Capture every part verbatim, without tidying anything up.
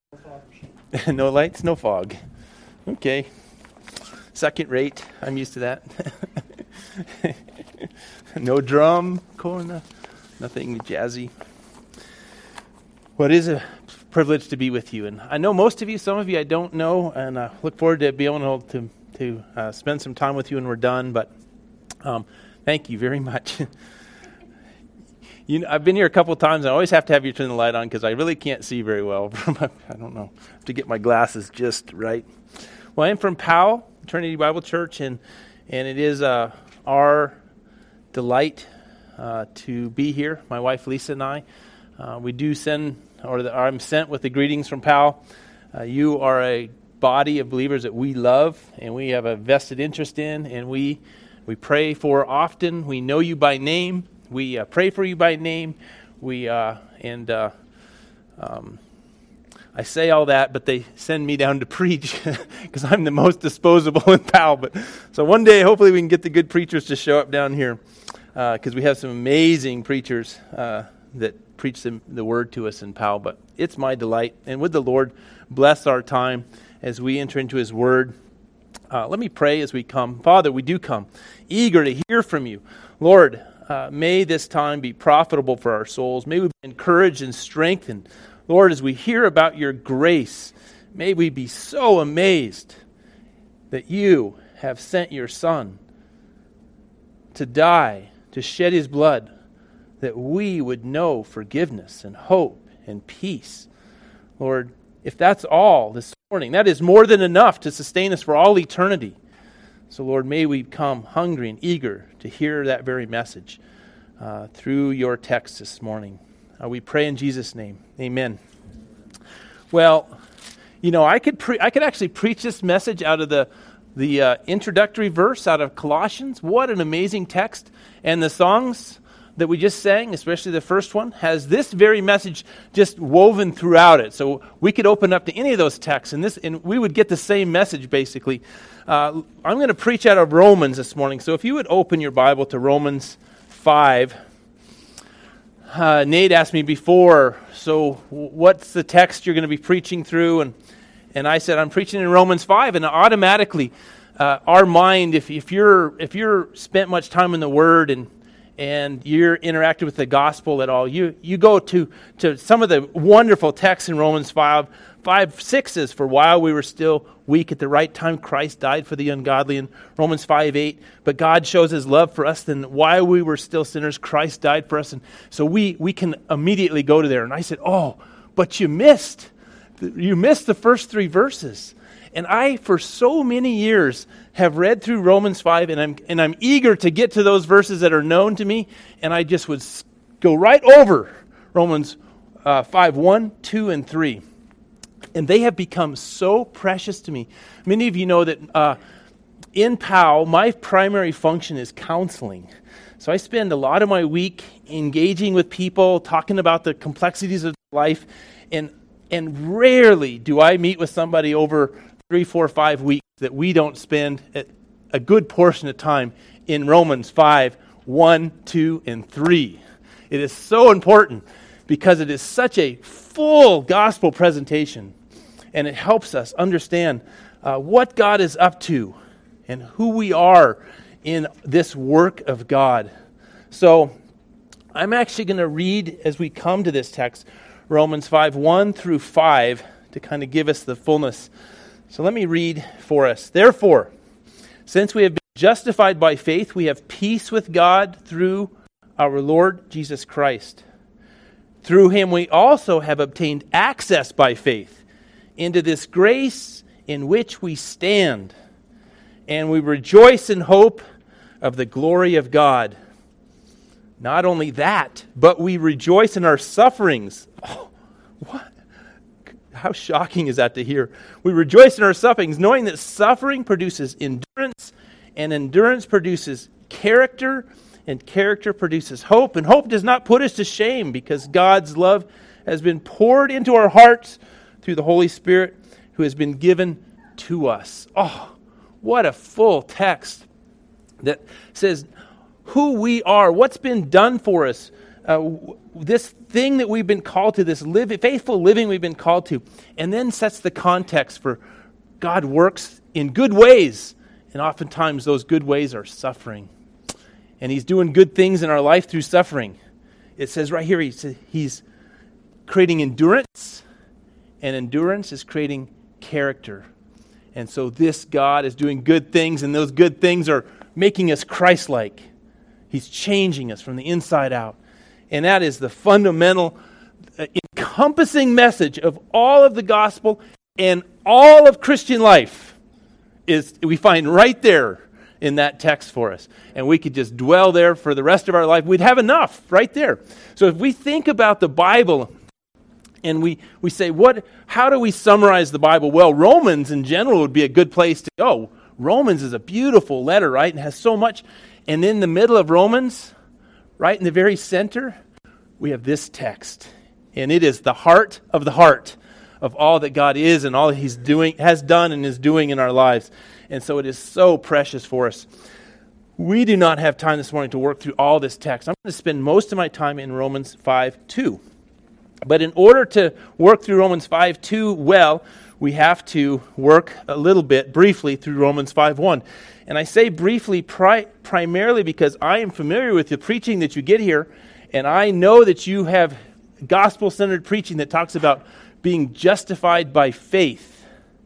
No lights, no fog. Okay. Second rate. I'm used to that. No drum, corner, nothing jazzy. Well, it is a privilege to be with you. And I know most of you, some of you I don't know, and I look forward to being able to, to uh, spend some time with you when we're done. But um, thank you very much. You know, I've been here a couple of times. I always have to have you turn the light on because I really can't see very well. I don't know. I have to get my glasses just right. Well, I'm from Powell, Trinity Bible Church, and and it is uh, our delight uh, to be here. My wife Lisa and I, uh, we do send, or, the, or I'm sent with the greetings from Powell. Uh, you are a body of believers that we love and we have a vested interest in, and we we pray for often. We know you by name. We uh, pray for you by name. We uh, and uh, um, I say all that, but they send me down to preach because I'm the most disposable in Powell. But so one day, hopefully, we can get the good preachers to show up down here because uh, we have some amazing preachers uh, that preach the, the word to us in Powell. But it's my delight, and would the Lord bless our time as we enter into His Word. Uh, let me pray as we come. Father, we do come eager to hear from you, Lord. Uh, may this time be profitable for our souls. May we be encouraged and strengthened. Lord, as we hear about your grace, may we be so amazed that you have sent your Son to die, to shed his blood, that we would know forgiveness and hope and peace. Lord, if that's all this morning, that is more than enough to sustain us for all eternity. So, Lord, may we come hungry and eager to hear that very message uh, through your text this morning. Uh, we pray in Jesus' name. Amen. Well, you know, I could pre- I could actually preach this message out of the the uh, introductory verse out of Colossians. What an amazing text! And the songs that we just sang, especially the first one, has this very message just woven throughout it. So we could open up to any of those texts, and this, and we would get the same message, basically. Uh, I'm going to preach out of Romans this morning. So if you would open your Bible to Romans five. Uh, Nate asked me before, so what's the text you're going to be preaching through? And and I said, I'm preaching in Romans five, and automatically, uh, our mind, if if you're if you're spent much time in the Word and and you're interacting with the gospel at all, you you go to, to some of the wonderful texts in Romans five, five, sixes, for while we were still weak at the right time, Christ died for the ungodly, in Romans five, eight, but God shows his love for us, then while we were still sinners, Christ died for us, and so we, we can immediately go to there. And I said, oh, but you missed, you missed the first three verses. And I, for so many years, have read through Romans five, and I'm and I'm eager to get to those verses that are known to me, and I just would go right over Romans uh, five, one, two, and three. And they have become so precious to me. Many of you know that uh, in Powell, my primary function is counseling. So I spend a lot of my week engaging with people, talking about the complexities of life, and and rarely do I meet with somebody over three, four, five weeks that we don't spend a good portion of time in Romans five, one, two, and three. It is so important because it is such a full gospel presentation, and it helps us understand uh, what God is up to and who we are in this work of God. So I'm actually going to read, as we come to this text, Romans five, one through five, to kind of give us the fullness. So let me read for us. Therefore, since we have been justified by faith, we have peace with God through our Lord Jesus Christ. Through him we also have obtained access by faith into this grace in which we stand, and we rejoice in hope of the glory of God. Not only that, but we rejoice in our sufferings. Oh, what? How shocking is that to hear? We rejoice in our sufferings, knowing that suffering produces endurance, and endurance produces character, and character produces hope. And hope does not put us to shame, because God's love has been poured into our hearts through the Holy Spirit who has been given to us. Oh, what a full text that says who we are, what's been done for us, uh, w- this thing that we've been called to, this live, faithful living we've been called to, and then sets the context for God works in good ways, and oftentimes those good ways are suffering. And he's doing good things in our life through suffering. It says right here, he's, he's creating endurance, and endurance is creating character. And so this God is doing good things, and those good things are making us Christ-like. He's changing us from the inside out. And that is the fundamental, uh, encompassing message of all of the gospel and all of Christian life is we find right there in that text for us. And we could just dwell there for the rest of our life. We'd have enough right there. So if we think about the Bible and we, we say, what? how do we summarize the Bible? Well, Romans in general would be a good place to go. Romans is a beautiful letter, right? And has so much. And in the middle of Romans, right in the very center, we have this text. And it is the heart of the heart of all that God is and all that he's doing, has done and is doing in our lives. And so it is so precious for us. We do not have time this morning to work through all this text. I'm going to spend most of my time in Romans five two. But in order to work through Romans five two well, we have to work a little bit briefly through Romans five one. And I say briefly pri- primarily because I am familiar with the preaching that you get here, and I know that you have gospel-centered preaching that talks about being justified by faith.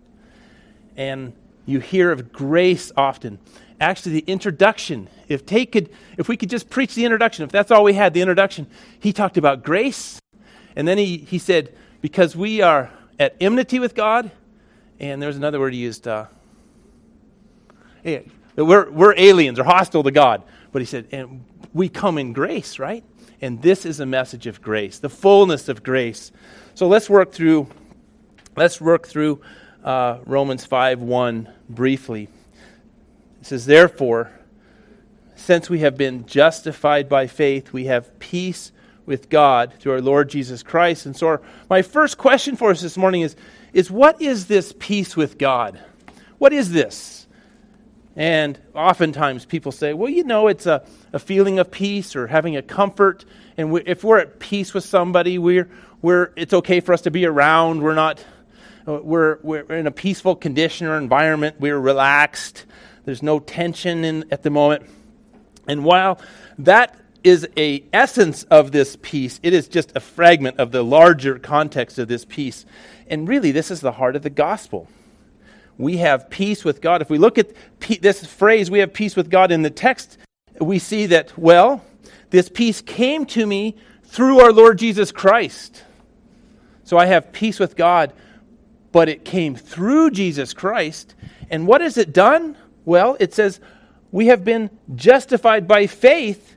And you hear of grace often. Actually, the introduction, if Tate could, if we could just preach the introduction, if that's all we had, the introduction, he talked about grace. And then he, he said, because we are at enmity with God, and there's another word he used, uh, yeah, we're, we're aliens or hostile to God. But he said, and we come in grace, right? And this is a message of grace, the fullness of grace. So let's work through, let's work through uh, Romans five one briefly. It says, therefore, since we have been justified by faith, we have peace with God through our Lord Jesus Christ. And so our, my first question for us this morning is, is what is this peace with God? What is this? And oftentimes people say, well, you know, it's a, a feeling of peace or having a comfort. And we, if we're at peace with somebody, we're we're it's okay for us to be around. We're not we're we're in a peaceful condition or environment. We're relaxed. There's no tension in at the moment. And while that is a essence of this peace, it is just a fragment of the larger context of this peace. And really, this is the heart of the gospel. We have peace with God. If we look at pe- this phrase, we have peace with God in the text, we see that, well, this peace came to me through our Lord Jesus Christ. So I have peace with God, but it came through Jesus Christ. And what has it done? Well, it says, we have been justified by faith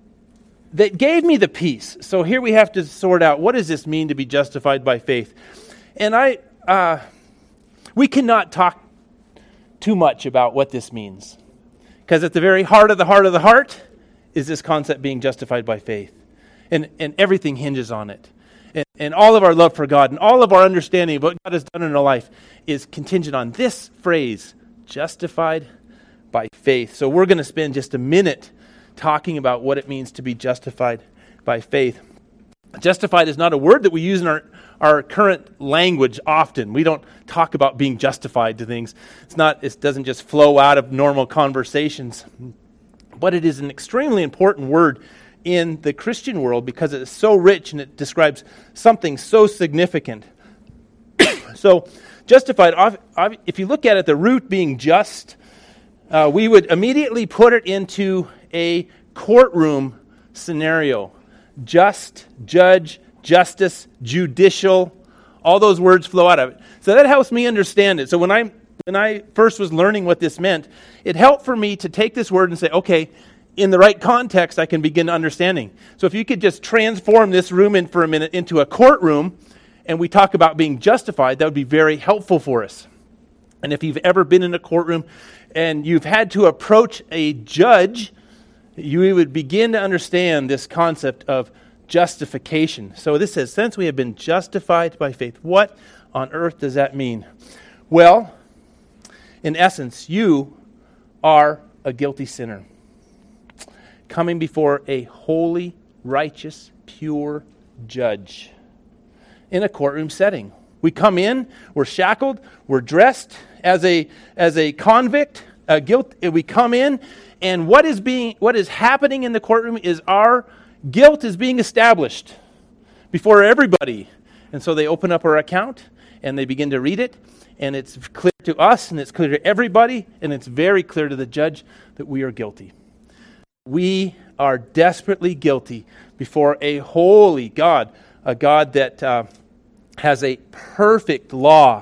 that gave me the peace. So here we have to sort out, what does this mean to be justified by faith? And I... Uh, We cannot talk too much about what this means. Because at the very heart of the heart of the heart is this concept being justified by faith. And, and everything hinges on it. And, and all of our love for God and all of our understanding of what God has done in our life is contingent on this phrase, justified by faith. So we're going to spend just a minute talking about what it means to be justified by faith. Justified is not a word that we use in our Our current language often. We don't talk about being justified to things. It's not. It doesn't just flow out of normal conversations. But it is an extremely important word in the Christian world because it is so rich and it describes something so significant. So, justified, if you look at it, the root being just, uh, we would immediately put it into a courtroom scenario. Just, judge, justice, judicial, all those words flow out of it. So that helps me understand it. So when I when I first was learning what this meant, it helped for me to take this word and say, okay, in the right context, I can begin understanding. So if you could just transform this room in for a minute into a courtroom, and we talk about being justified, that would be very helpful for us. And if you've ever been in a courtroom and you've had to approach a judge, you would begin to understand this concept of justification. So this says, since we have been justified by faith, what on earth does that mean? Well, in essence, you are a guilty sinner coming before a holy, righteous, pure judge in a courtroom setting. We come in, we're shackled, we're dressed as a as a convict, a guilt. We come in, and what is being what is happening in the courtroom is our guilt is being established before everybody. And so they open up our account and they begin to read it, and it's clear to us and it's clear to everybody, and it's very clear to the judge that we are guilty. We are desperately guilty before a holy God, a God that uh, has a perfect law.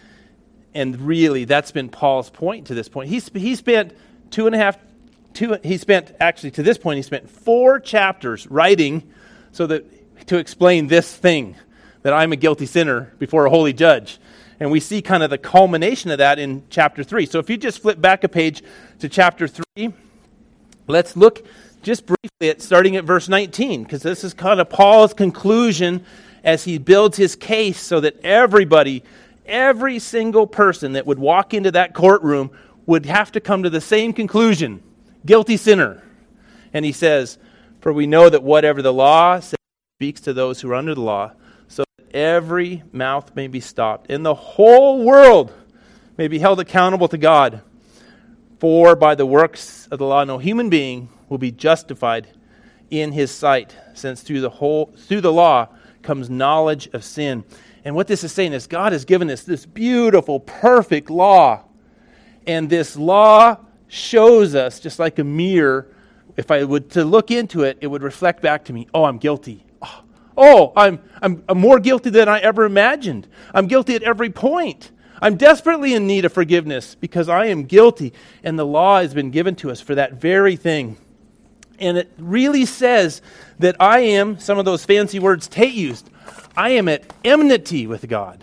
And really, that's been Paul's point to this point. He's he spent two and a half, two. He spent actually to this point he spent four chapters writing so that to explain this thing, that I'm a guilty sinner before a holy judge. And we see kind of the culmination of that in chapter three. So if you just flip back a page to chapter three, let's look just briefly at starting at verse nineteen, because this is kind of Paul's conclusion as he builds his case so that everybody, every single person that would walk into that courtroom would have to come to the same conclusion: guilty sinner. And he says, "For we know that whatever the law says speaks to those who are under the law, so that every mouth may be stopped, and the whole world may be held accountable to God. For by the works of the law no human being will be justified in his sight, since through the whole through the law comes knowledge of sin." And what this is saying is God has given us this beautiful, perfect law. And this law shows us, just like a mirror, if I would to look into it, it would reflect back to me, oh, I'm guilty. Oh, oh I'm, I'm, I'm more guilty than I ever imagined. I'm guilty at every point. I'm desperately in need of forgiveness because I am guilty. And the law has been given to us for that very thing. And it really says that I am, some of those fancy words Tate used, I am at enmity with God.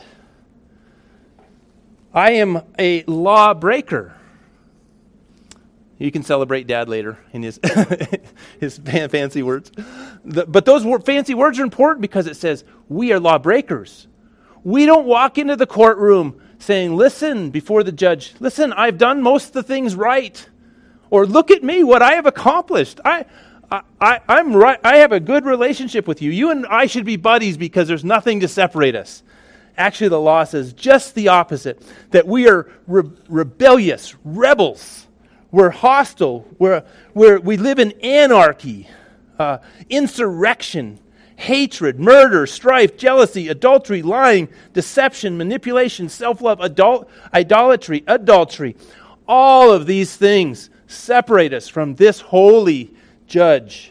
I am a lawbreaker. You can celebrate Dad later in his his fancy words. The, but those wor- fancy words are important because it says we are lawbreakers. We don't walk into the courtroom saying, listen, before the judge, listen, I've done most of the things right. Or look at me, what I have accomplished. I, I, I, I'm right. I have a good relationship with you. You and I should be buddies because there's nothing to separate us. Actually, the law says just the opposite, that we are re- rebellious, rebels. We're hostile. We're, we're, we live in anarchy, uh, insurrection, hatred, murder, strife, jealousy, adultery, lying, deception, manipulation, self-love, adul- idolatry, adultery. All of these things separate us from this holy judge.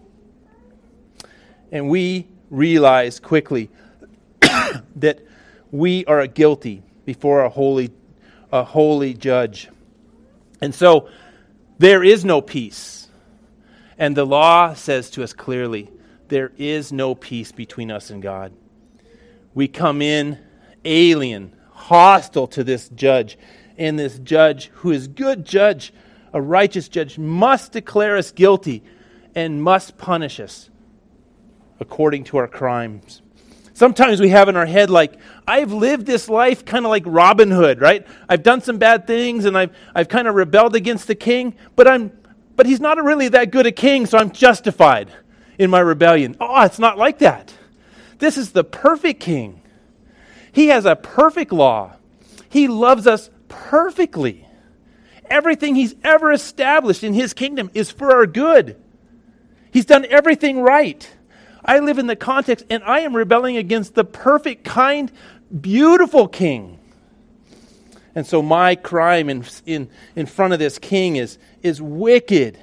And we realize quickly that we are guilty before a holy, a holy judge. And so there is no peace. And the law says to us clearly, there is no peace between us and God. We come in alien, hostile to this judge. And this judge, who is good judge, a righteous judge, must declare us guilty and must punish us according to our crimes. Sometimes we have in our head like, I've lived this life kind of like Robin Hood, right? I've done some bad things and I've I've kind of rebelled against the king, but I'm but he's not really that good a king, so I'm justified in my rebellion. Oh, it's not like that. This is the perfect king. He has a perfect law. He loves us perfectly. Everything he's ever established in his kingdom is for our good. He's done everything right. I live in the context, and I am rebelling against the perfect, kind, beautiful king. And so my crime in in, in front of this king is, is wicked.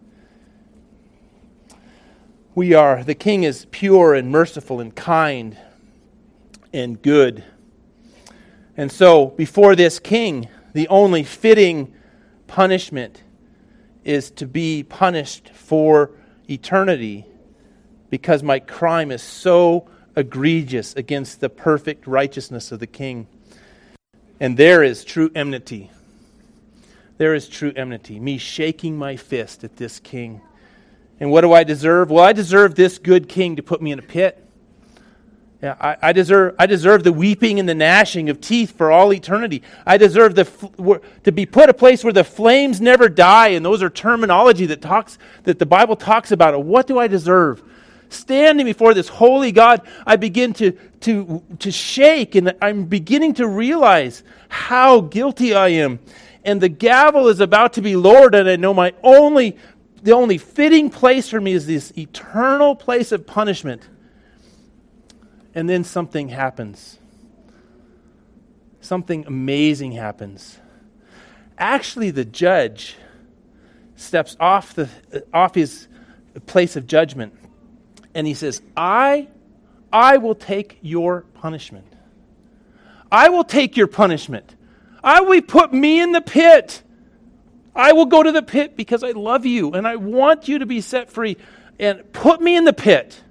We are, the king is pure and merciful and kind and good. And so before this king, the only fitting punishment is to be punished for eternity, because my crime is so egregious against the perfect righteousness of the king. And there is true enmity. There is true enmity. Me shaking my fist at this king. And what do I deserve? Well, I deserve this good king to put me in a pit. Yeah, I, I deserve I deserve the weeping and the gnashing of teeth for all eternity. I deserve the to be put a place where the flames never die. And those are terminology that talks that the Bible talks about. What do I deserve? standing before this holy God, I begin to, to, to shake, and I'm beginning to realize how guilty I am. And the gavel is about to be lowered, and I know my only, the only fitting place for me is this eternal place of punishment. And then something happens. Something amazing happens. Actually, the judge steps off the off his place of judgment, and he says, I, I will take your punishment. I will take your punishment. I will put me in the pit. I will go to the pit because I love you and I want you to be set free. And put me in the pit.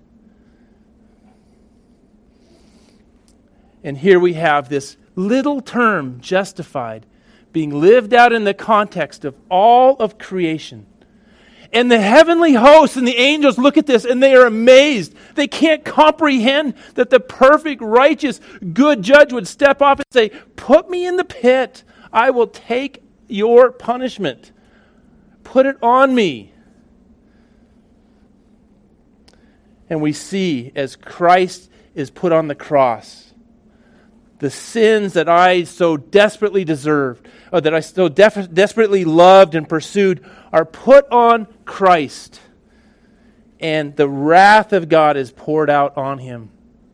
And here we have this little term, justified, being lived out in the context of all of creation. And the heavenly hosts and the angels look at this and they are amazed. They can't comprehend that the perfect, righteous, good judge would step off and say, put me in the pit. I will take your punishment. Put it on me. And we see as Christ is put on the cross, the sins that I so desperately deserved, or that I so def- desperately loved and pursued, are put on Christ. And the wrath of God is poured out on him.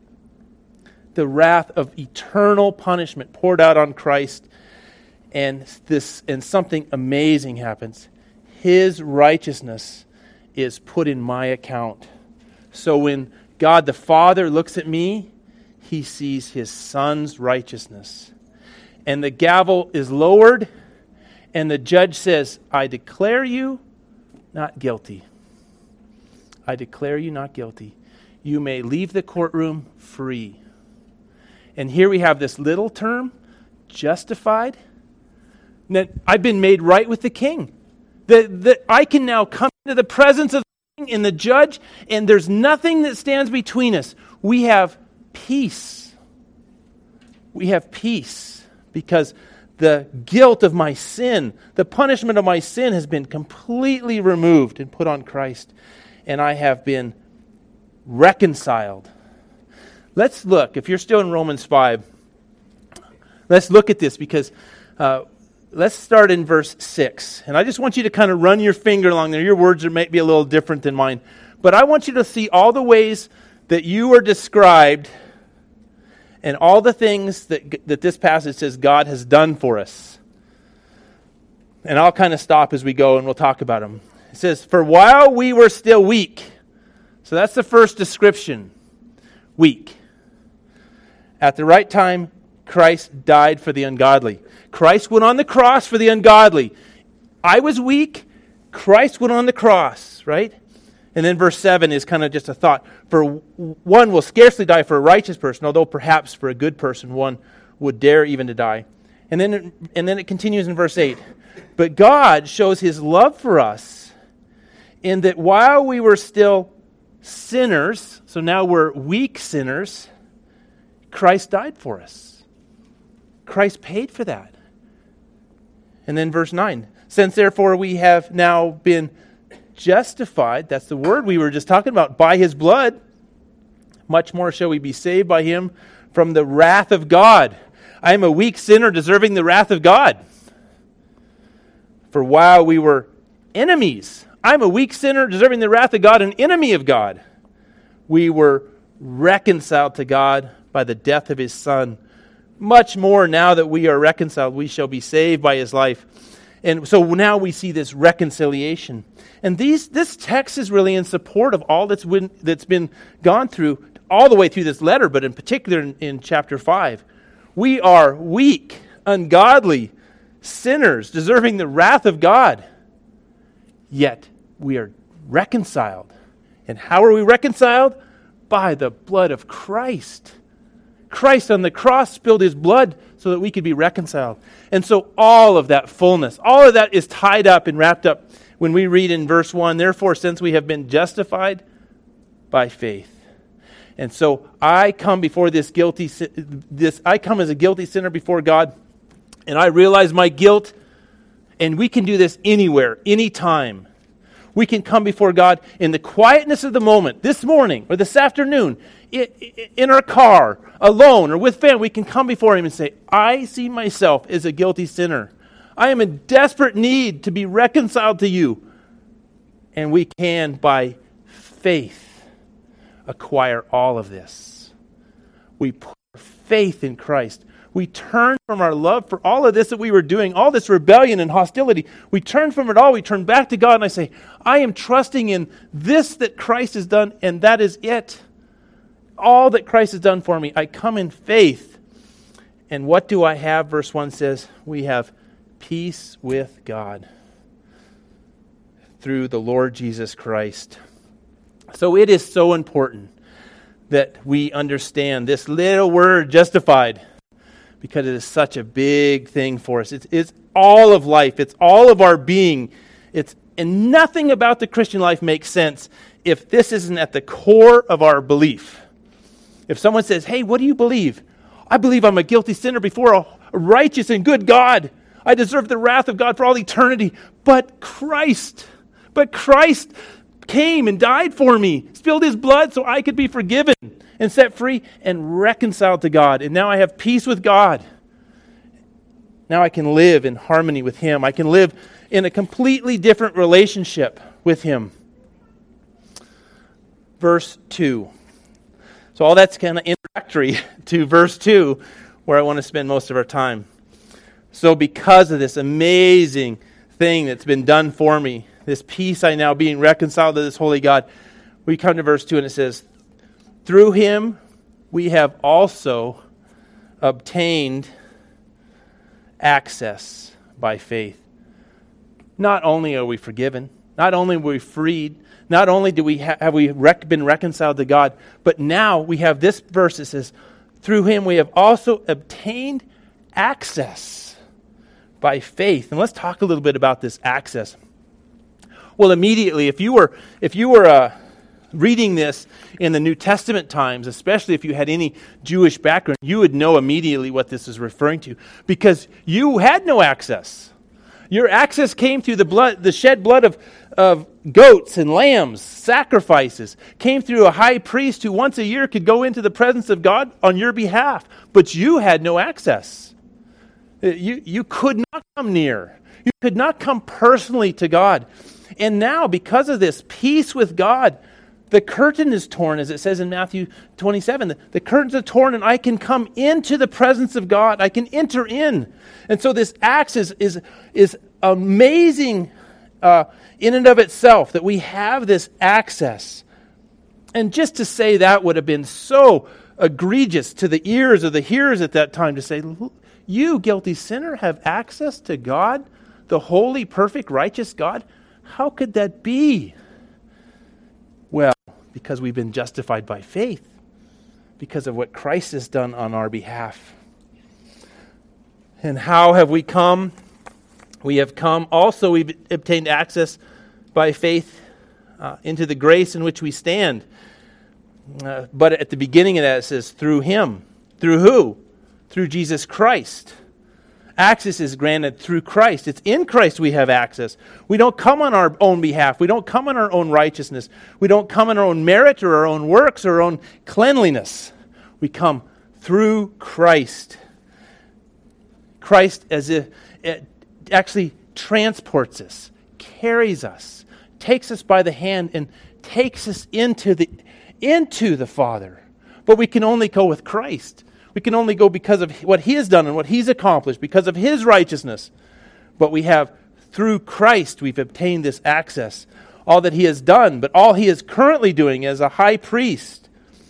The wrath of eternal punishment poured out on Christ. And this and something amazing happens. His righteousness is put in my account. So when God the Father looks at me, he sees his Son's righteousness. And the gavel is lowered, and the judge says, I declare you not guilty. I declare you not guilty. You may leave the courtroom free. And here we have this little term, justified. That I've been made right with the king. That, that I can now come into the presence of the king and the judge, and there's nothing that stands between us. We have peace. We have peace because the guilt of my sin, the punishment of my sin has been completely removed and put on Christ, and I have been reconciled. Let's look, if you're still in Romans five, let's look at this because uh, let's start in verse six. And I just want you to kind of run your finger along there. Your words are might be a little different than mine, but I want you to see all the ways that you are described and all the things that, that this passage says God has done for us. And I'll kind of stop as we go and we'll talk about them. It says, for while we were still weak. So that's the first description. Weak. At the right time, Christ died for the ungodly. Christ went on the cross for the ungodly. I was weak. Christ went on the cross, right? And then verse seven is kind of just a thought. For one will scarcely die for a righteous person, although perhaps for a good person one would dare even to die. And then, and then it continues in verse eight. But God shows his love for us in that while we were still sinners, so now we're weak sinners, Christ died for us. Christ paid for that. And then verse nine. Since therefore we have now been justified, that's the word we were just talking about, by his blood, much more shall we be saved by him from the wrath of God. I am a weak sinner deserving the wrath of God. For while we were enemies, I'm a weak sinner deserving the wrath of God, an enemy of God. We were reconciled to God by the death of his Son. Much more now that we are reconciled, we shall be saved by his life. And so now we see this reconciliation. And these this text is really in support of all that's been, that's been gone through, all the way through this letter, but in particular in, in chapter five. We are weak, ungodly, sinners, deserving the wrath of God. Yet we are reconciled. And how are we reconciled? By the blood of Christ. Christ on the cross spilled his blood so that we could be reconciled. And so all of that fullness, all of that is tied up and wrapped up when we read in verse one, therefore, since we have been justified by faith. And so I come before this guilty, this I come as a guilty sinner before God, and I realize my guilt, and we can do this anywhere, anytime. We can come before God in the quietness of the moment, this morning or this afternoon, in our car, alone or with family. We can come before Him and say, I see myself as a guilty sinner. I am in desperate need to be reconciled to You. And we can, by faith, acquire all of this. We put our faith in Christ. We turn from our love for all of this that we were doing, all this rebellion and hostility. We turn from it all. We turn back to God, and I say, I am trusting in this that Christ has done, and that is it. All that Christ has done for me. I come in faith. And what do I have? Verse one says, we have peace with God through the Lord Jesus Christ. So it is so important that we understand this little word, justified, because it is such a big thing for us. It's, it's all of life. It's all of our being. It's and nothing about the Christian life makes sense if this isn't at the core of our belief. If someone says, hey, what do you believe? I believe I'm a guilty sinner before a righteous and good God. I deserve the wrath of God for all eternity. But Christ, but Christ came and died for me, spilled His blood so I could be forgiven and set free and reconciled to God. And now I have peace with God. Now I can live in harmony with Him. I can live in a completely different relationship with Him. Verse two. So all that's kind of introductory to verse two, where I want to spend most of our time. So because of this amazing thing that's been done for me, this peace I now being reconciled to this holy God, we come to verse two and it says, through Him we have also obtained access by faith. Not only are we forgiven, not only are we freed, not only do we ha- have we rec- been reconciled to God, but now we have this verse that says, through Him we have also obtained access by faith. And let's talk a little bit about this access. Well, immediately, if you were if you were uh, reading this in the New Testament times, especially if you had any Jewish background, you would know immediately what this is referring to, because you had no access. Your access came through the blood, the shed blood of, of goats and lambs, sacrifices, came through a high priest who once a year could go into the presence of God on your behalf, but you had no access. You, you could not come near. You could not come personally to God. And now, because of this peace with God, the curtain is torn, as it says in Matthew twenty-seven. The, the curtains are torn, and I can come into the presence of God. I can enter in. And so this access is, is amazing uh, in and of itself, that we have this access. And just to say that would have been so egregious to the ears of the hearers at that time, to say, you, guilty sinner, have access to God, the holy, perfect, righteous God? How could that be? Well, because we've been justified by faith, because of what Christ has done on our behalf. And how have we come? We have come, also we've obtained access by faith uh, into the grace in which we stand. Uh, but at the beginning of that it says, through Him. Through who? Through Jesus Christ. Access is granted through Christ. It's in Christ we have access. We don't come on our own behalf. We don't come on our own righteousness. We don't come on our own merit or our own works or our own cleanliness. We come through Christ. Christ as if it actually transports us, carries us, takes us by the hand and takes us into the into the Father. But we can only go with Christ. We can only go because of what He has done and what He's accomplished, because of His righteousness. But we have, through Christ, we've obtained this access. All that He has done, but all He is currently doing as a high priest.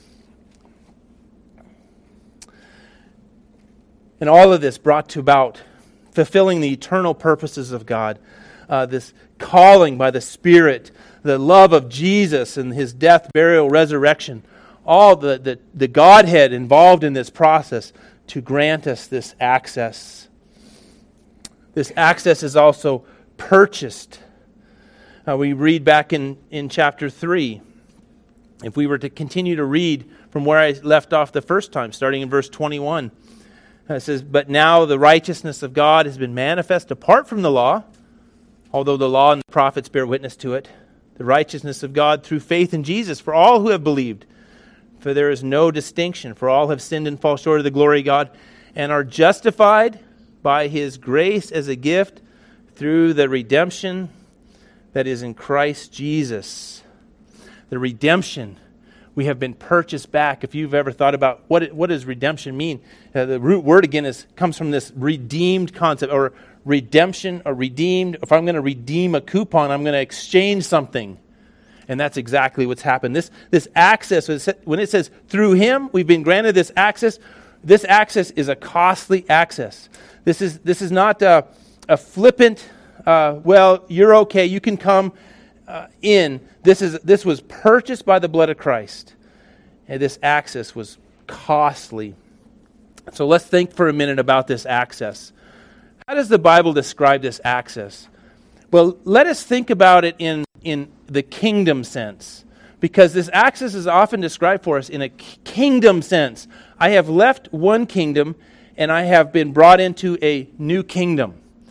And all of this brought to about fulfilling the eternal purposes of God. Uh, this calling by the Spirit, the love of Jesus and His death, burial, resurrection. All the, the, the Godhead involved in this process to grant us this access. This access is also purchased. Uh, we read back in, in chapter three. If we were to continue to read from where I left off the first time, starting in verse twenty-one, uh, it says, but now the righteousness of God has been manifest apart from the law, although the law and the prophets bear witness to it, the righteousness of God through faith in Jesus for all who have believed. For there is no distinction, for all have sinned and fall short of the glory of God, and are justified by his grace as a gift through the redemption that is in Christ Jesus. The redemption. We have been purchased back. If you've ever thought about what it, what does redemption mean, uh, the root word again is comes from this redeemed concept, or redemption, or redeemed. If I'm going to redeem a coupon, I'm going to exchange something. And that's exactly what's happened. This this access, when it says through him, we've been granted this access. This access is a costly access. This is this is not a, a flippant, uh, well, you're okay, you can come uh, in. This is this was purchased by the blood of Christ. And this access was costly. So let's think for a minute about this access. How does the Bible describe this access? Well, let us think about it in, in the kingdom sense, because this access is often described for us in a kingdom sense. I have left one kingdom and I have been brought into a new kingdom.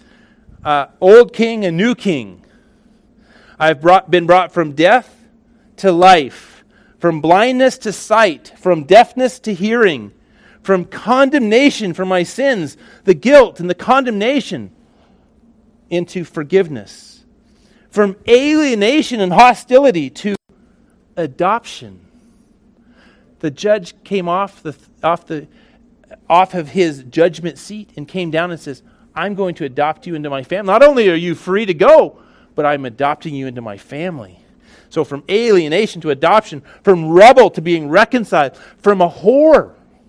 Uh, old king, a new king. I've brought, been brought from death to life, from blindness to sight, from deafness to hearing, from condemnation for my sins, the guilt and the condemnation, into forgiveness, from alienation and hostility to adoption. The judge came off the off the off of his judgment seat and came down and says, I'm going to adopt you into my family. Not only are you free to go, but I'm adopting you into my family. So from alienation to adoption, from rebel to being reconciled, from a whore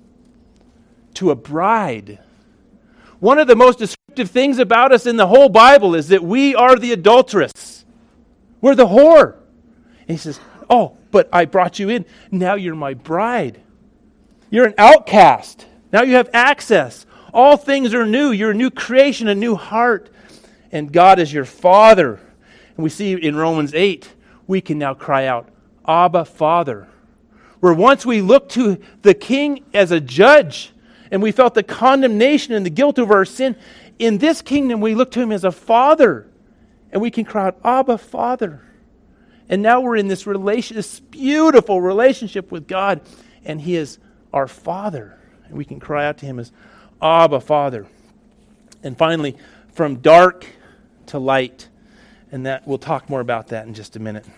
to a bride. One of the most descriptive things about us in the whole Bible is that we are the adulteress. We're the whore. And he says, oh, but I brought you in. Now you're my bride. You're an outcast. Now you have access. All things are new. You're a new creation, a new heart. And God is your Father. And we see in Romans eight, we can now cry out, Abba, Father. Where once we looked to the King as a judge, and we felt the condemnation and the guilt over our sin, in this kingdom we look to him as a Father. And we can cry out, Abba, Father. And now we're in this relation, this beautiful relationship with God, and he is our Father. And we can cry out to him as Abba, Father. And finally, from dark to light. And that we'll talk more about that in just a minute.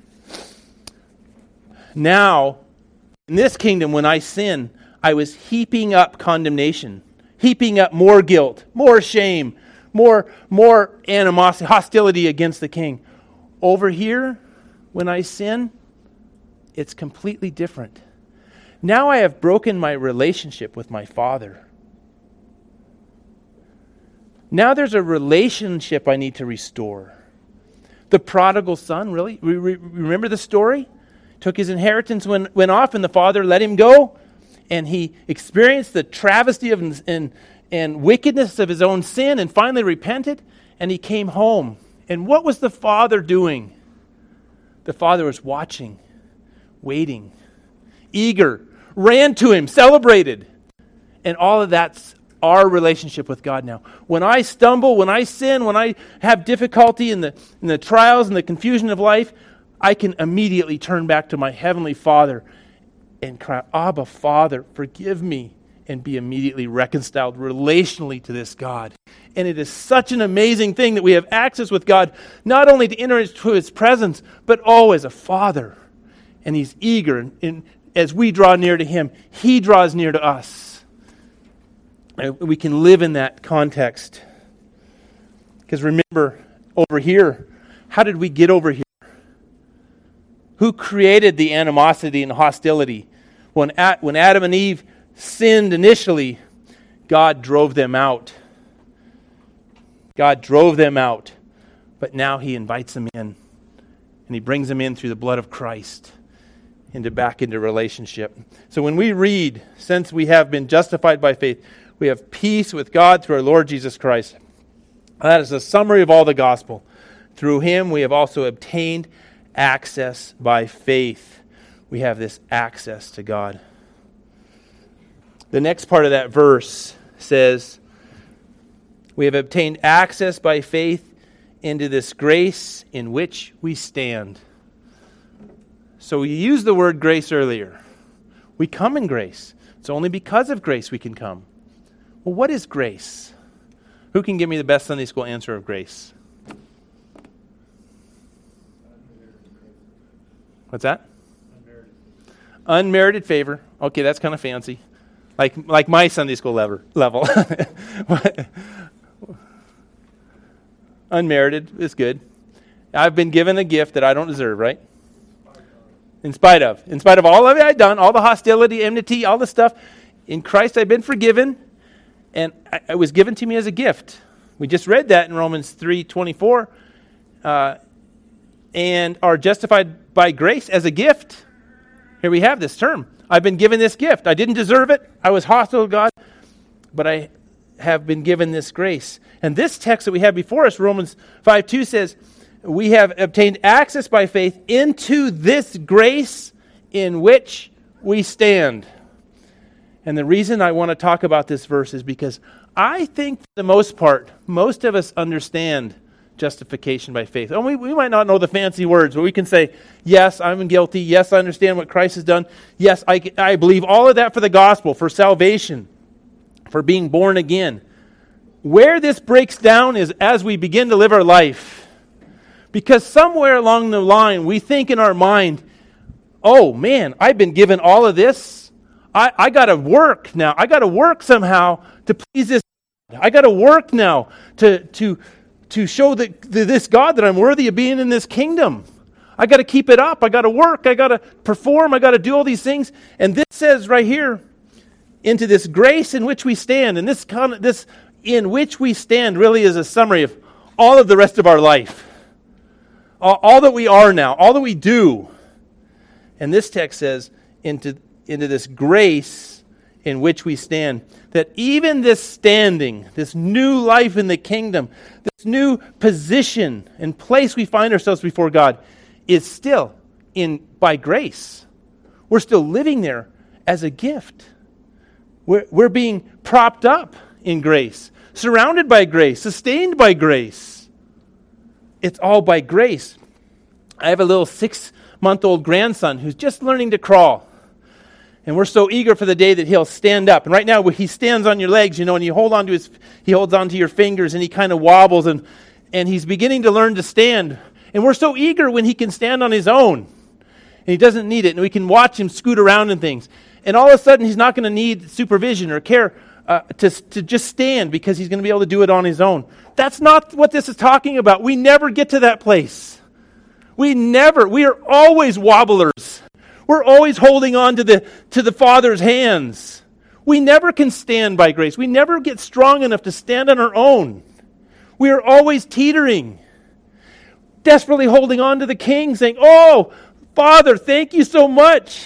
Now, in this kingdom, when I sin, I was heaping up condemnation, heaping up more guilt, more shame, more, more animosity, hostility against the king. Over here, when I sin, it's completely different. Now I have broken my relationship with my Father. Now there's a relationship I need to restore. The prodigal son, really? Remember the story? Took his inheritance, went, went off, and the father let him go. And he experienced the travesty of and, and wickedness of his own sin and finally repented. And he came home. And what was the father doing? The father was watching, waiting, eager, ran to him, celebrated. And all of that's our relationship with God now. When I stumble, when I sin, when I have difficulty in the, in the trials and the confusion of life, I can immediately turn back to my Heavenly Father and cry, Abba, Father, forgive me, and be immediately reconciled relationally to this God. And it is such an amazing thing that we have access with God, not only to enter into his presence, but always a Father. And he's eager, and, and as we draw near to him, he draws near to us. And we can live in that context. Because remember, over here, how did we get over here? Who created the animosity and hostility? When, Ad, when Adam and Eve sinned initially, God drove them out. God drove them out. But now he invites them in. And he brings them in through the blood of Christ into back into relationship. So when we read, since we have been justified by faith, we have peace with God through our Lord Jesus Christ. That is a summary of all the gospel. Through him we have also obtained access by faith. We have this access to God. The next part of that verse says, we have obtained access by faith into this grace in which we stand. So we used the word grace earlier. We come in grace. It's only because of grace we can come. Well, what is grace? Who can give me the best Sunday school answer of grace? What's that? Unmerited. Unmerited favor. Okay, that's kind of fancy. Like like my Sunday school level. level. Unmerited is good. I've been given a gift that I don't deserve, right? In spite of. In spite of all of it I've done, all the hostility, enmity, all the stuff, in Christ I've been forgiven, and it was given to me as a gift. We just read that in Romans three twenty-four. Uh, and are justified by grace as a gift. Here we have this term. I've been given this gift. I didn't deserve it. I was hostile to God, but I have been given this grace. And this text that we have before us, Romans five two says, we have obtained access by faith into this grace in which we stand. And the reason I want to talk about this verse is because I think for the most part, most of us understand justification by faith. And we, we might not know the fancy words, but we can say, yes, I'm guilty. Yes, I understand what Christ has done. Yes, I, I believe all of that for the gospel, for salvation, for being born again. Where this breaks down is as we begin to live our life. Because somewhere along the line, we think in our mind, oh man, I've been given all of this. I, I got to work now. I got to work somehow to please this. I got to work now to to to show that this God that I'm worthy of being in this kingdom. I got to keep it up. I got to work. I got to perform. I got to do all these things. And this says right here, into this grace in which we stand, and this con- this in which we stand really is a summary of all of the rest of our life. All, all that we are now, all that we do. And this text says, into, into this grace in which we stand, that even this standing, this new life in the kingdom, this new position and place we find ourselves before God is still in by grace. We're still living there as a gift. We're, we're being propped up in grace, surrounded by grace, sustained by grace. It's all by grace. I have a little six-month-old grandson who's just learning to crawl. And we're so eager for the day that he'll stand up. And right now, he stands on your legs, you know, and you hold on to his, he holds on to your fingers, and he kind of wobbles, and, and he's beginning to learn to stand. And we're so eager when he can stand on his own. And he doesn't need it. And we can watch him scoot around and things. And all of a sudden, he's not going to need supervision or care uh, to, to just stand because he's going to be able to do it on his own. That's not what this is talking about. We never get to that place. We never. We are always wobblers. We're always holding on to the to the Father's hands. We never can stand by grace. We never get strong enough to stand on our own. We are always teetering, desperately holding on to the King, saying, "Oh, Father, thank you so much.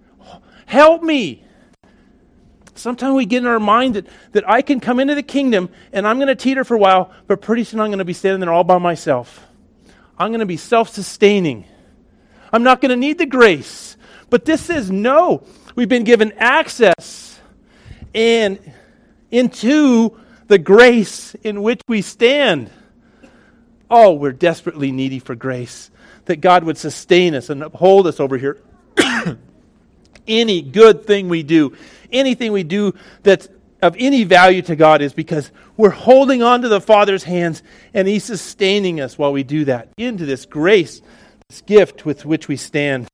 Help me." Sometimes we get in our mind that, that I can come into the kingdom and I'm going to teeter for a while, but pretty soon I'm going to be standing there all by myself. I'm going to be self-sustaining. I'm not going to need the grace. But this says no. We've been given access and into the grace in which we stand. Oh, we're desperately needy for grace. That God would sustain us and uphold us over here. Any good thing we do, anything we do that's of any value to God is because we're holding on to the Father's hands and He's sustaining us while we do that into this grace, this gift with which we stand.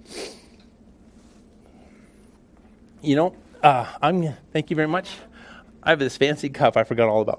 You know, uh, I'm. Thank you very much. I have this fancy cup I forgot all about.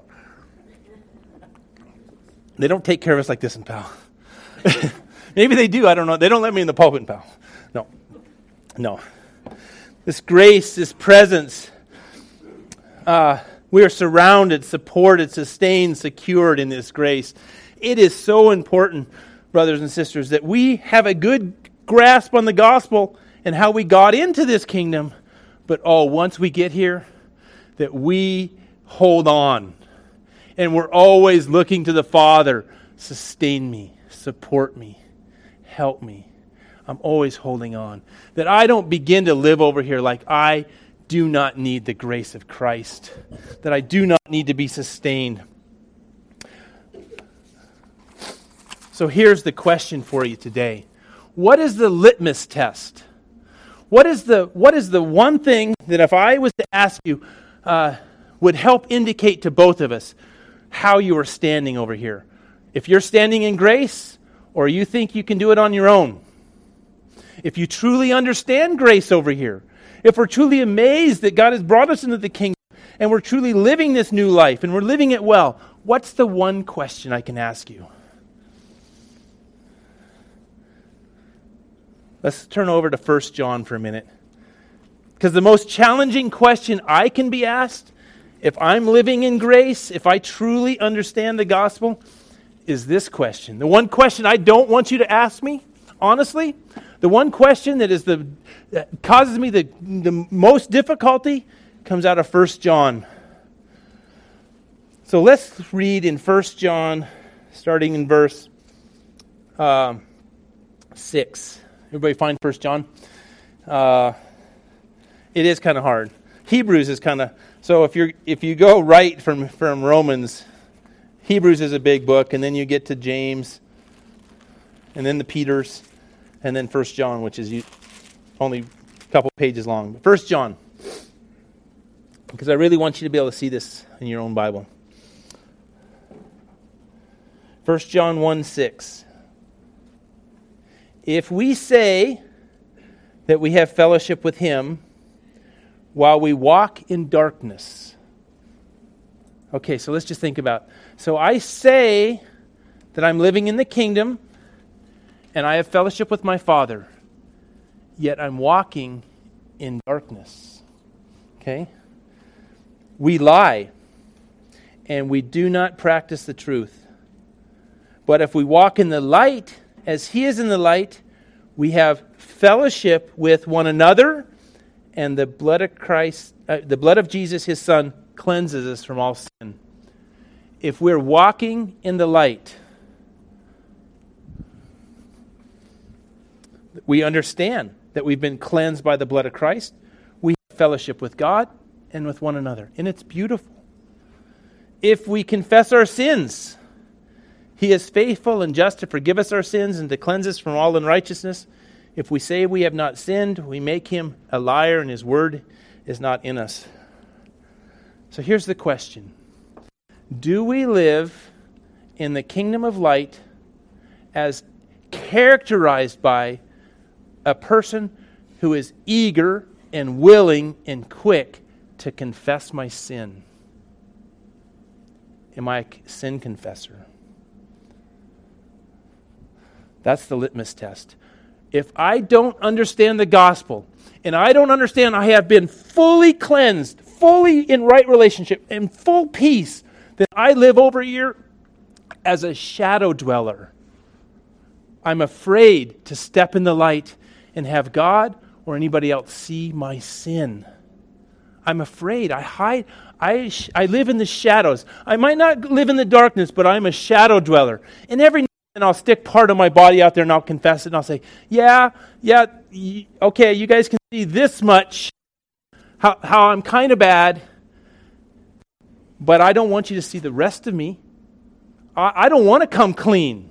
They don't take care of us like this in Pal. Maybe they do. I don't know. They don't let me in the pulpit in Pal. No, no. This grace, this presence, uh, we are surrounded, supported, sustained, secured in this grace. It is so important, brothers and sisters, that we have a good grasp on the gospel and how we got into this kingdom. But oh, once we get here, that we hold on. And we're always looking to the Father. Sustain me, support me, help me. I'm always holding on. That I don't begin to live over here like I do not need the grace of Christ. That I do not need to be sustained. So here's the question for you today. what is the litmus test? What is the what is the one thing that if I was to ask you uh, would help indicate to both of us how you are standing over here? If you're standing in grace, or you think you can do it on your own. If you truly understand grace over here, if we're truly amazed that God has brought us into the kingdom, and we're truly living this new life, and we're living it well, what's the one question I can ask you? Let's turn over to First John for a minute. Because the most challenging question I can be asked, if I'm living in grace, if I truly understand the gospel, is this question. The one question I don't want you to ask me, honestly, the one question that is the that causes me the, the most difficulty comes out of First John. So let's read in First John, starting in verse uh, six. Everybody find First John? Uh, it is kind of hard. Hebrews is kind of, so if you're if you go right from, from Romans, Hebrews is a big book, and then you get to James, and then the Peters, and then First John, which is only a couple pages long. But First John, because I really want you to be able to see this in your own Bible. First John one six. If we say that we have fellowship with Him while we walk in darkness. Okay, so let's just think about. So I say that I'm living in the kingdom and I have fellowship with my Father, yet I'm walking in darkness. Okay? We lie and we do not practice the truth. But if we walk in the light as He is in the light, we have fellowship with one another, and the blood of Christ, uh, the blood of Jesus, His Son, cleanses us from all sin. If we're walking in the light, we understand that we've been cleansed by the blood of Christ. We have fellowship with God and with one another, and it's beautiful. If we confess our sins, He is faithful and just to forgive us our sins and to cleanse us from all unrighteousness. If we say we have not sinned, we make Him a liar and His word is not in us. So here's the question. Do we live in the kingdom of light as characterized by a person who is eager and willing and quick to confess my sin? Am I a sin confessor? That's the litmus test. If I don't understand the gospel, and I don't understand I have been fully cleansed, fully in right relationship, in full peace, then I live over here as a shadow dweller. I'm afraid to step in the light and have God or anybody else see my sin. I'm afraid. I hide. I, I live in the shadows. I might not live in the darkness, but I'm a shadow dweller. And every and I'll stick part of my body out there and I'll confess it and I'll say, yeah, yeah, okay, you guys can see this much, how, how I'm kind of bad, but I don't want you to see the rest of me. I, I don't want to come clean.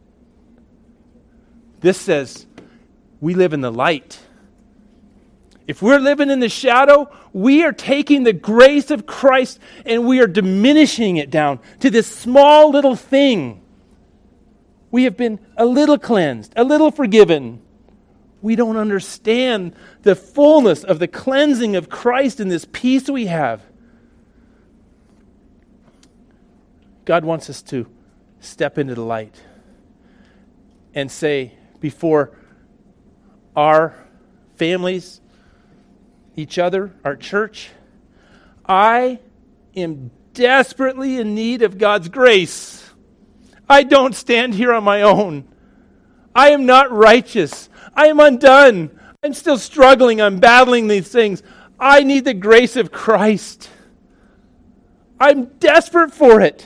This says, we live in the light. If we're living in the shadow, we are taking the grace of Christ and we are diminishing it down to this small little thing. We have been a little cleansed, a little forgiven. We don't understand the fullness of the cleansing of Christ and this peace we have. God wants us to step into the light and say before our families, each other, our church, I am desperately in need of God's grace. I don't stand here on my own. I am not righteous. I am undone. I'm still struggling. I'm battling these things. I need the grace of Christ. I'm desperate for it.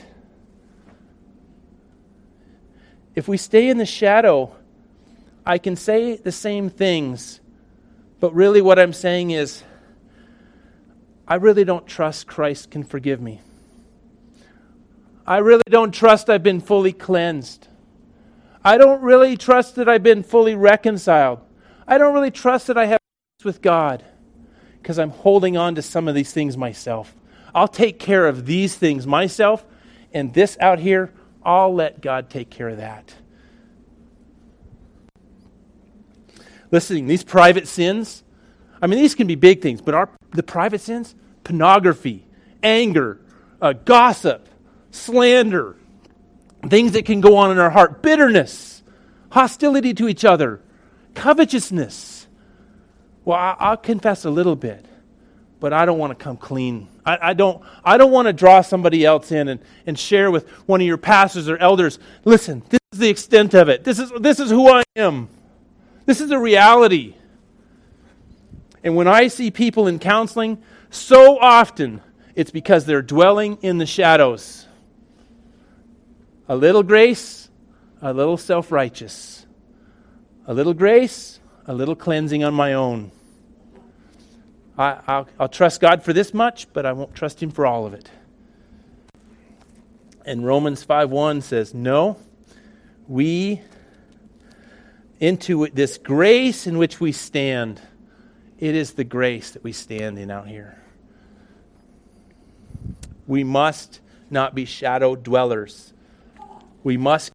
If we stay in the shadow, I can say the same things, but really what I'm saying is, I really don't trust Christ can forgive me. I really don't trust I've been fully cleansed. I don't really trust that I've been fully reconciled. I don't really trust that I have peace with God because I'm holding on to some of these things myself. I'll take care of these things myself, and this out here, I'll let God take care of that. Listening, these private sins, I mean, these can be big things, but our the private sins, pornography, anger, uh, gossip, slander, things that can go on in our heart, bitterness, hostility to each other, covetousness. Well, I, I'll confess a little bit, but I don't want to come clean. I, I don't I don't want to draw somebody else in and, and share with one of your pastors or elders, listen, this is the extent of it. This is this is who I am. This is the reality. And when I see people in counseling, so often it's because they're dwelling in the shadows. A little grace, a little self-righteous. A little grace, a little cleansing on my own. I, I'll, I'll trust God for this much, but I won't trust Him for all of it. And Romans five one says, no, we, into this grace in which we stand, it is the grace that we stand in out here. We must not be shadow dwellers. We must.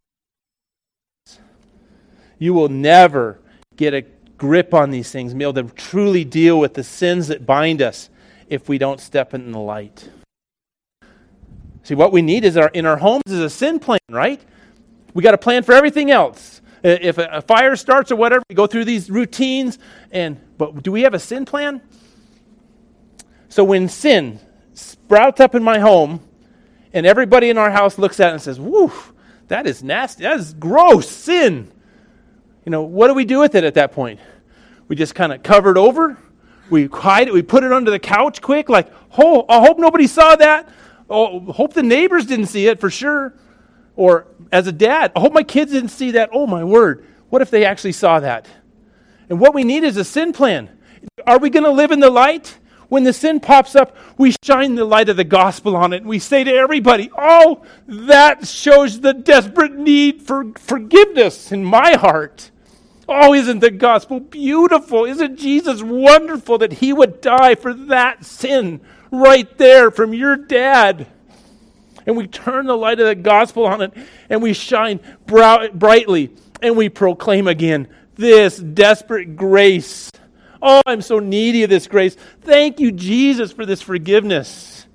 You will never get a grip on these things, be able to truly deal with the sins that bind us if we don't step in the light. See, what we need is our in our homes is a sin plan, right? We got a plan for everything else. If a fire starts or whatever, we go through these routines, and but do we have a sin plan? So when sin sprouts up in my home, and everybody in our house looks at it and says, "Woo, that is nasty. That is gross sin." You know, what do we do with it at that point? We just kind of cover it over. We hide it. We put it under the couch quick, like, "Oh, I hope nobody saw that. Oh, hope the neighbors didn't see it for sure." Or as a dad, I hope my kids didn't see that. Oh, my word. What if they actually saw that? And what we need is a sin plan. Are we going to live in the light? When the sin pops up, we shine the light of the gospel on it. And we say to everybody, oh, that shows the desperate need for forgiveness in my heart. Oh, isn't the gospel beautiful? Isn't Jesus wonderful that He would die for that sin right there from your dad? And we turn the light of the gospel on it, and we shine brow- brightly, and we proclaim again this desperate grace. Oh, I'm so needy of this grace. Thank you, Jesus, for this forgiveness.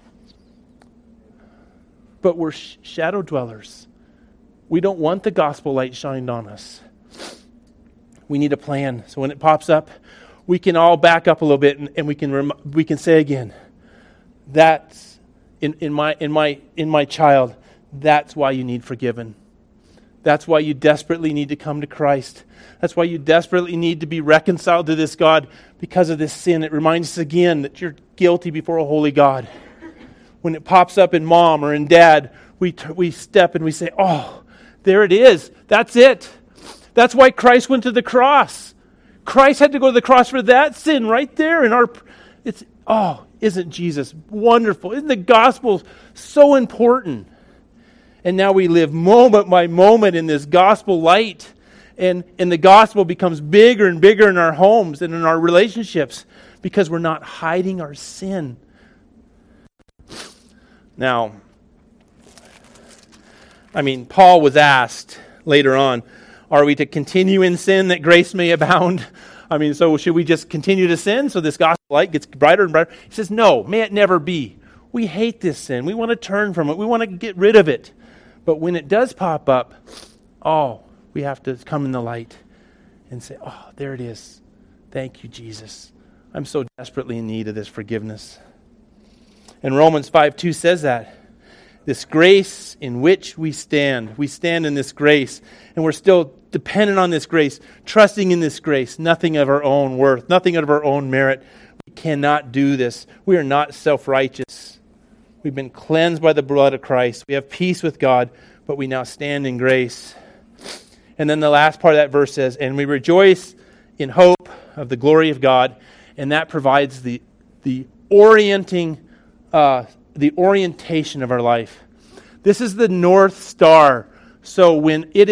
But we're sh- shadow dwellers. We don't want the gospel light shined on us. We need a plan. So when it pops up, we can all back up a little bit, and, and we can rem- we can say again, that's In, in my in my in my child, that's why you need forgiven. That's why you desperately need to come to Christ. That's why you desperately need to be reconciled to this God because of this sin. It reminds us again that you're guilty before a holy God. When it pops up in mom or in dad, we t- we step and we say, "Oh, there it is. That's it. That's why Christ went to the cross. Christ had to go to the cross for that sin right there." In our, it's oh. Isn't Jesus wonderful? Isn't the gospel so important? And now we live moment by moment in this gospel light. And, and the gospel becomes bigger and bigger in our homes and in our relationships because we're not hiding our sin. Now, I mean, Paul was asked later on, are we to continue in sin that grace may abound? I mean, so should we just continue to sin so this gospel light gets brighter and brighter? He says, no, may it never be. We hate this sin. We want to turn from it. We want to get rid of it. But when it does pop up, oh, we have to come in the light and say, oh, there it is. Thank you, Jesus. I'm so desperately in need of this forgiveness. And Romans five two says that. This grace in which we stand. We stand in this grace, and we're still dependent on this grace, trusting in this grace, nothing of our own worth, nothing of our own merit. We cannot do this. We are not self-righteous. We've been cleansed by the blood of Christ. We have peace with God, but we now stand in grace. And then the last part of that verse says, and we rejoice in hope of the glory of God, and that provides the the orienting uh the orientation of our life. This is the North Star. So when it is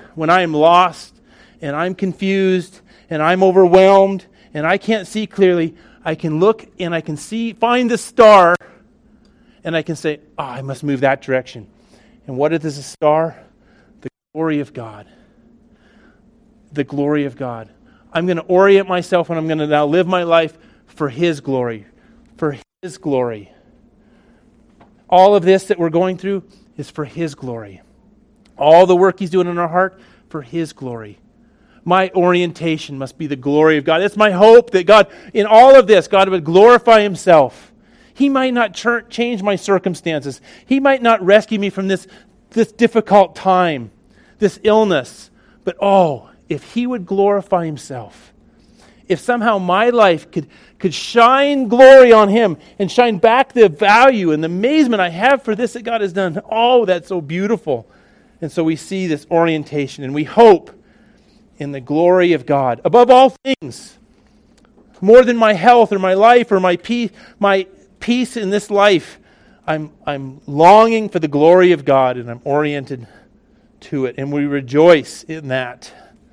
when I am lost and I'm confused and I'm overwhelmed and I can't see clearly, I can look and I can see, find the star, and I can say, oh, I must move that direction. And what is a star? The glory of God. The glory of God. I'm going to orient myself and I'm going to now live my life for His glory. For His glory. All of this that we're going through is for His glory. All the work He's doing in our heart, for His glory. My orientation must be the glory of God. It's my hope that God, in all of this, God would glorify Himself. He might not ch- change my circumstances. He might not rescue me from this, this difficult time, this illness. But oh, if He would glorify Himself, if somehow my life could, could shine glory on Him and shine back the value and the amazement I have for this that God has done, oh, that's so beautiful. And so we see this orientation and we hope in the glory of God. Above all things, more than my health or my life or my peace, my peace in this life, I'm, I'm longing for the glory of God and I'm oriented to it. And we rejoice in that.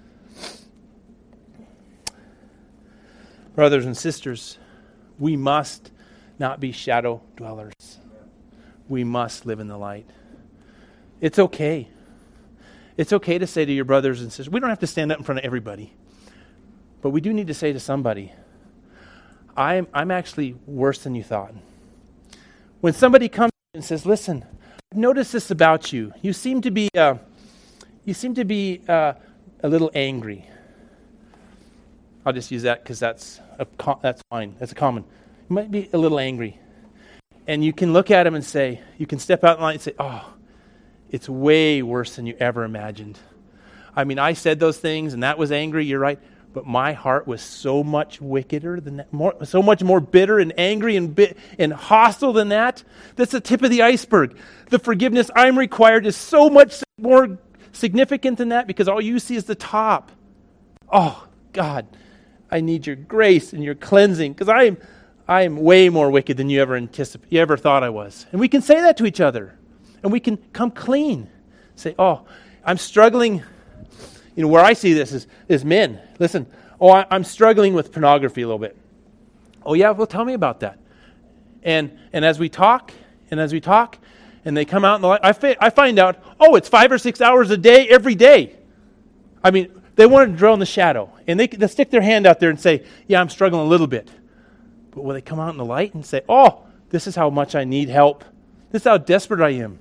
Brothers and sisters, we must not be shadow dwellers. We must live in the light. It's okay. It's okay to say to your brothers and sisters, we don't have to stand up in front of everybody, but we do need to say to somebody, I'm, I'm actually worse than you thought. When somebody comes and says, listen, I've noticed this about you. You seem to be, uh, you seem to be uh, a little angry. I'll just use that because that's a, that's fine. That's a common. You might be a little angry. And you can look at him and say, you can step out in line and say, oh, it's way worse than you ever imagined. I mean, I said those things and that was angry, you're right. But my heart was so much wickeder than that, more, so much more bitter and angry and bit and hostile than that. That's the tip of the iceberg. The forgiveness I'm required is so much more significant than that because all you see is the top. Oh, God, I need your grace and your cleansing because I am, I am way more wicked than you ever anticipated, you ever thought I was. And we can say that to each other. And we can come clean. Say, oh, I'm struggling. You know, where I see this is, is men. Listen, oh, I, I'm struggling with pornography a little bit. Oh, yeah, well, tell me about that. And and as we talk, and as we talk, and they come out in the light, I, fi- I find out, oh, it's five or six hours a day, every day. I mean, they want to drill in the shadow. And they, they stick their hand out there and say, yeah, I'm struggling a little bit. But when they come out in the light and say, oh, this is how much I need help. This is how desperate I am.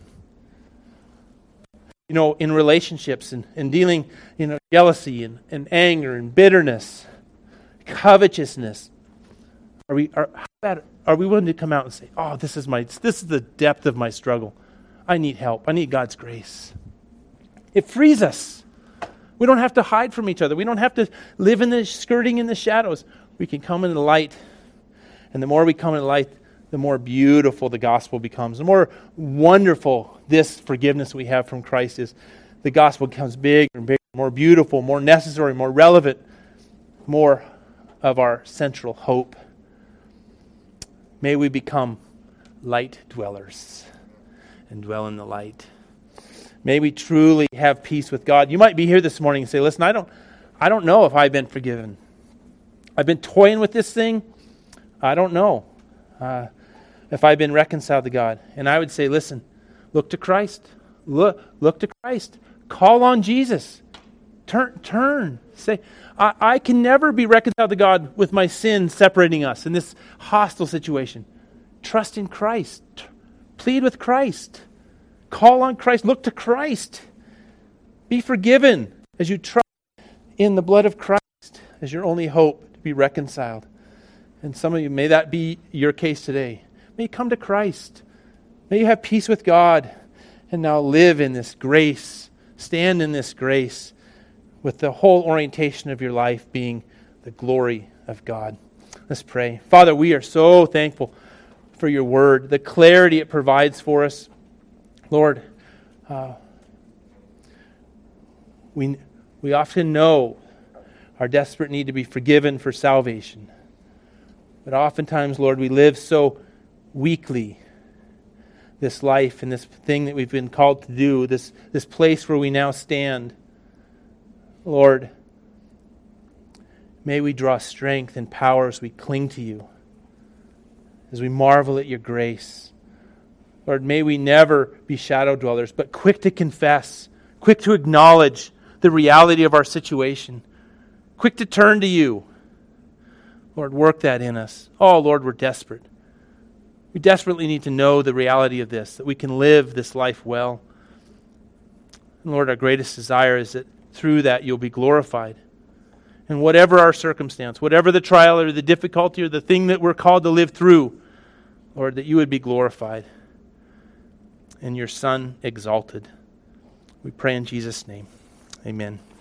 You know, in relationships and, and dealing, you know, jealousy and, and anger and bitterness, covetousness. Are we are how bad, are we willing to come out and say, "Oh, this is my this is the depth of my struggle. I need help. I need God's grace." It frees us. We don't have to hide from each other. We don't have to live in the skirting in the shadows. We can come in the light, and the more we come in the light, the more beautiful the gospel becomes. The more wonderful this forgiveness we have from Christ is. The gospel becomes bigger and bigger, more beautiful, more necessary, more relevant, more of our central hope. May we become light dwellers and dwell in the light. May we truly have peace with God. You might be here this morning and say, listen, I don't, I don't know if I've been forgiven. I've been toying with this thing. I don't know. Uh, if I've been reconciled to God. And I would say, listen, look to Christ. Look, look to Christ. Call on Jesus. Turn, turn. Say, I, I can never be reconciled to God with my sin separating us in this hostile situation. Trust in Christ. T- plead with Christ. Call on Christ. Look to Christ. Be forgiven as you trust in the blood of Christ as your only hope to be reconciled. And some of you, may that be your case today. May you come to Christ. May you have peace with God. And now live in this grace. Stand in this grace with the whole orientation of your life being the glory of God. Let's pray. Father, we are so thankful for your word, the clarity it provides for us. Lord, uh, we, we often know our desperate need to be forgiven for salvation. But oftentimes, Lord, we live so weakly this life and this thing that we've been called to do, this, this place where we now stand. Lord, may we draw strength and power as we cling to you, as we marvel at your grace. Lord, may we never be shadow dwellers, but quick to confess, quick to acknowledge the reality of our situation, quick to turn to you. Lord, work that in us. Oh, Lord, we're desperate. We desperately need to know the reality of this, that we can live this life well. And Lord, our greatest desire is that through that you'll be glorified. And whatever our circumstance, whatever the trial or the difficulty or the thing that we're called to live through, Lord, that you would be glorified and your Son exalted. We pray in Jesus' name. Amen.